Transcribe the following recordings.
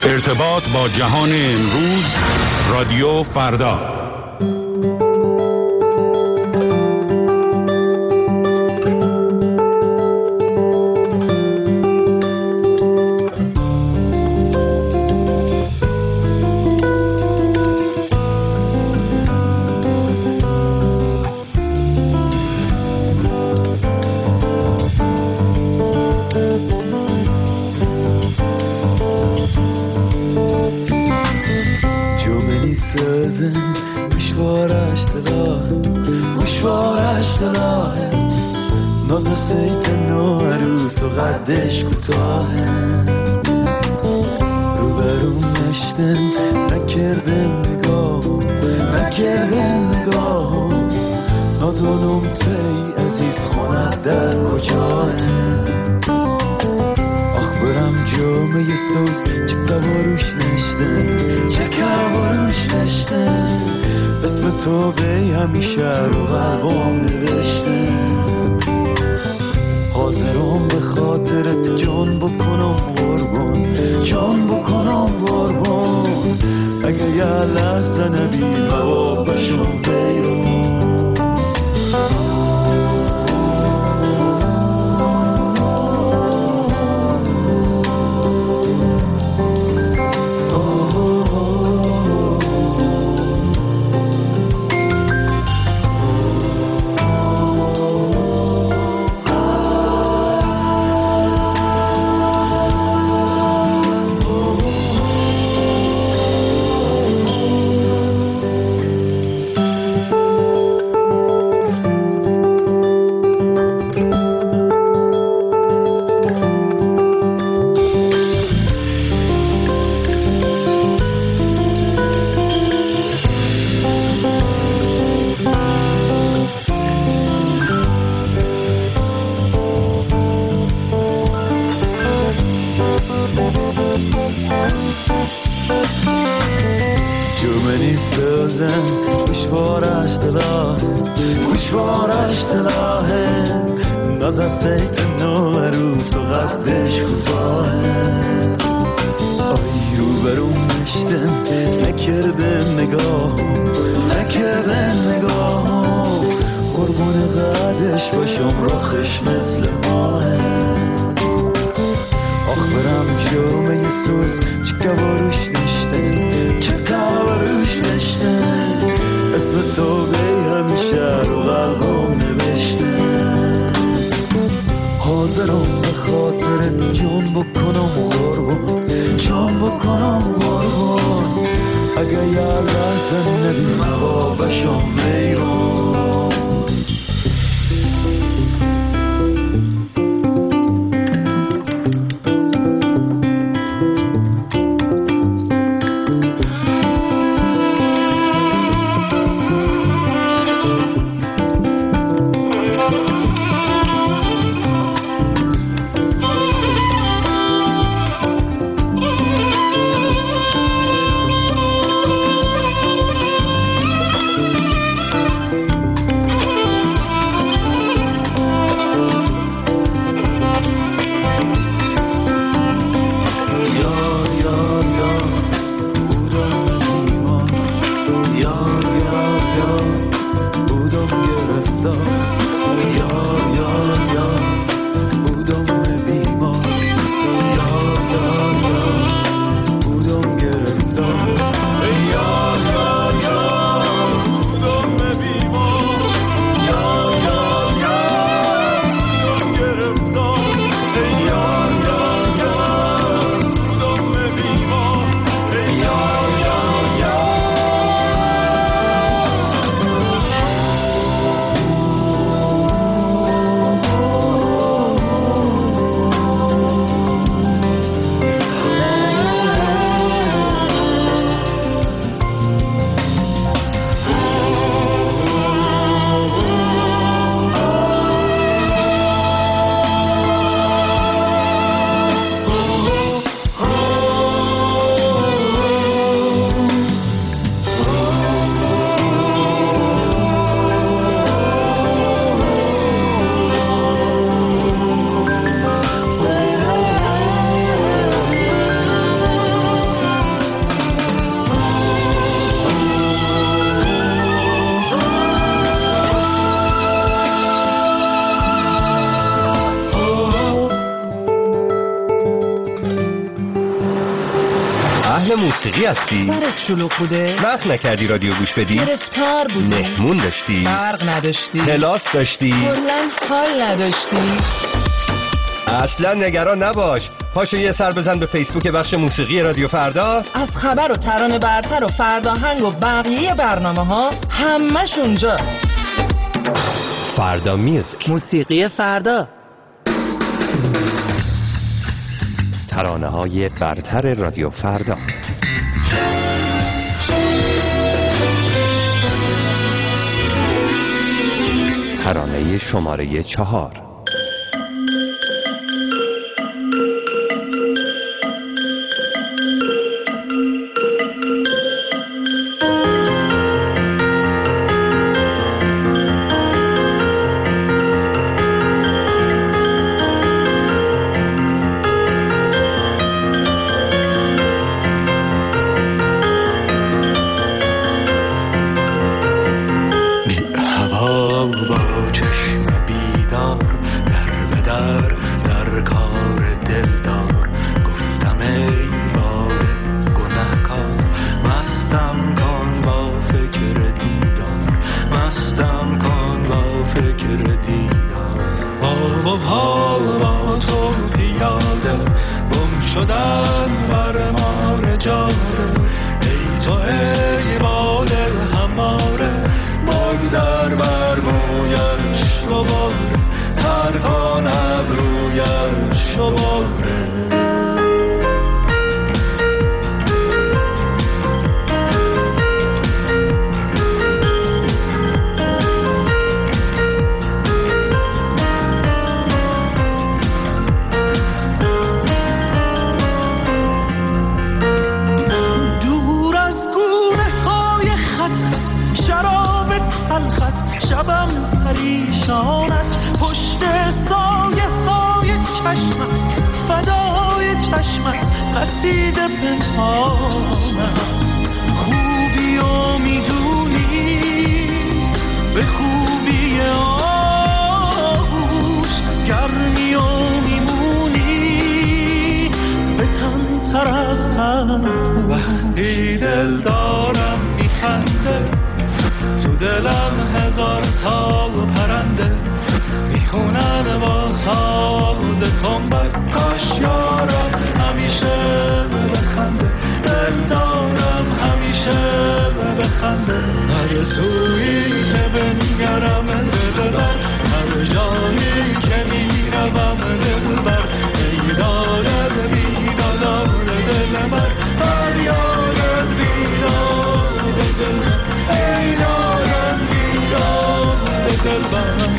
ارتباط با جهان امروز، رادیو فردا. اهل موسیقی هستی؟ سرت شلوغ بوده؟ وقت نکردی رادیو گوش بدی؟ گرفتار بودی؟ مهمون داشتی؟ برق نداشتی؟ کلاس داشتی؟ کلاً حال نداشتی؟ اصلا نگران نباش. پاشو یه سر بزن به فیسبوک بخش موسیقی رادیو فردا. از خبر و ترانه برتر و فرداهنگ و بقیه برنامه ها همش اونجاست. فردا میوزیک، موسیقی فردا، ترانه های برتر رادیو فردا. ترانه شماره 4. وقتی دل دارم میخنده، تو دلم هزار تا پرنده میخونن با ساز تنبک. کاش یارم همیشه بخنده، دل دارم همیشه بخنده. هر سویی که بنگرم دل بر، هر جایی که میروم دل بر. ای داره بیدار دل بر، فریاد از بیداد دل بر. ای داره از بیداد دل بر.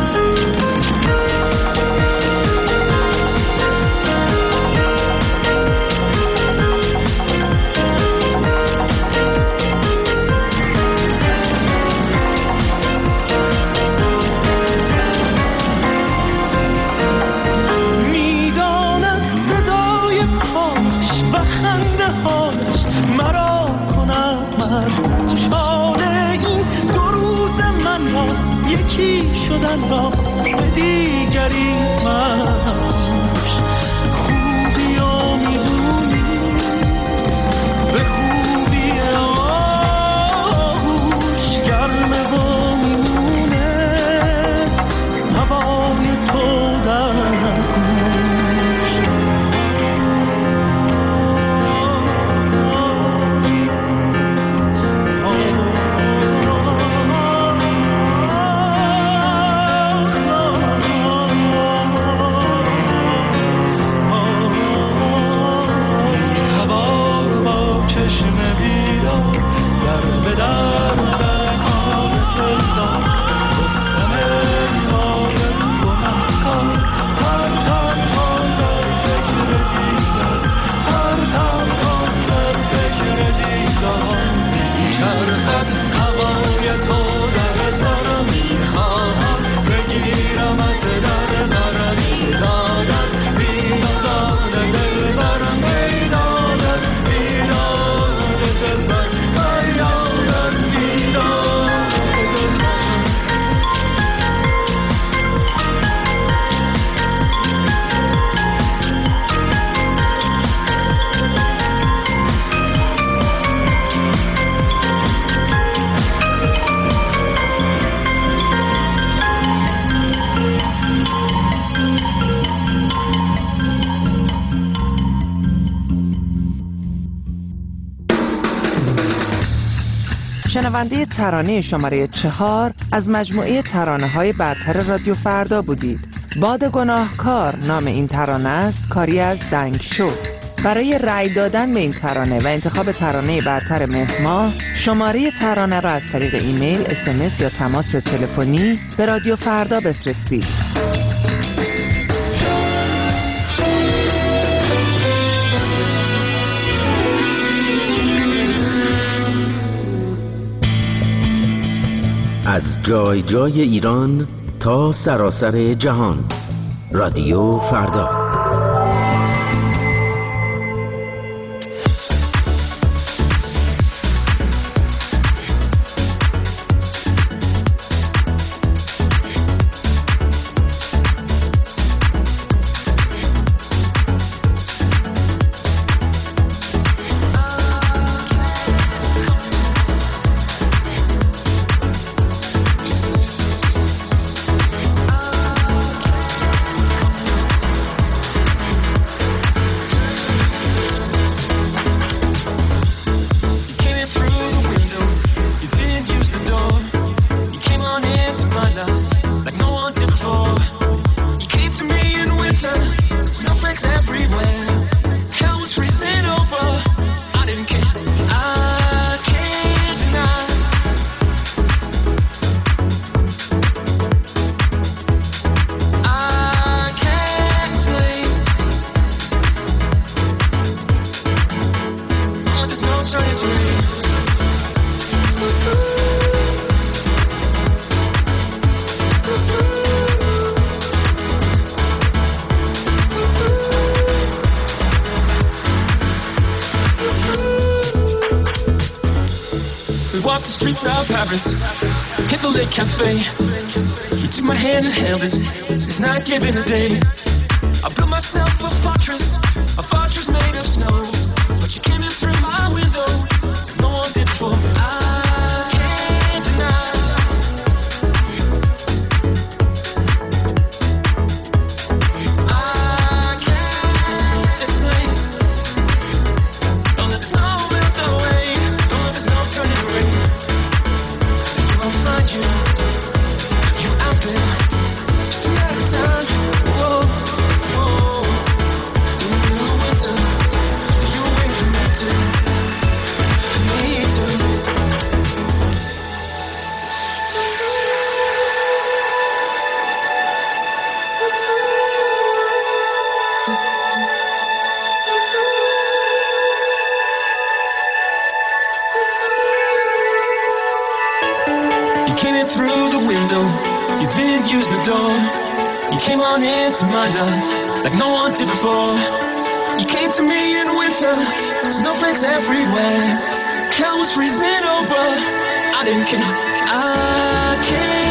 شدن را به دیگری منش، خوبی ها میدونی به خوبی آهوش، گرمه ها میمونه هوای تو در گوش. شنونده ترانه شماره 4 از مجموعه ترانه‌های برتر رادیو فردا بودید. باد گناهکار نام این ترانه است، کاری از دنگشو. برای رأی دادن به این ترانه و انتخاب ترانه برتر مهر ماه، شماره ترانه را از طریق ایمیل، SMS یا تماس تلفنی به رادیو فردا بفرستید. از جای جای ایران تا سراسر جهان، رادیو فردا. Hit the Lake Cafe. You took my hand and held it. It's not giving a day. I built myself a fortress made of snow. But you came in through my window. No one did before. I can't deny. I can't explain. Don't let the snow melt away. Don't let the snow turn it gray. You out there, just a matter of time. Whoa, whoa. In the middle of winter, you wait for me to, You came in through the window, you didn't use the door. You came on into my life like no one did before. You came to me in winter, snowflakes everywhere. Hell was freezing over, I didn't care. I can't